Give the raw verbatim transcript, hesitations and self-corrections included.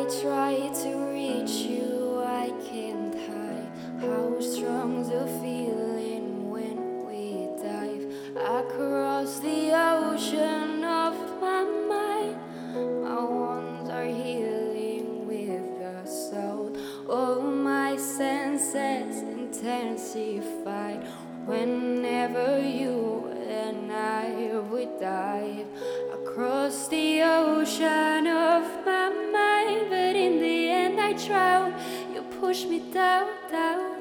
I try to reach you, I can't hide how strong the feeling when we dive across the ocean of my mind. My wounds are healing with the soul. All my senses intensified whenever you and I would dive across the ocean of my mind. But in the end I drown. You push me down, down.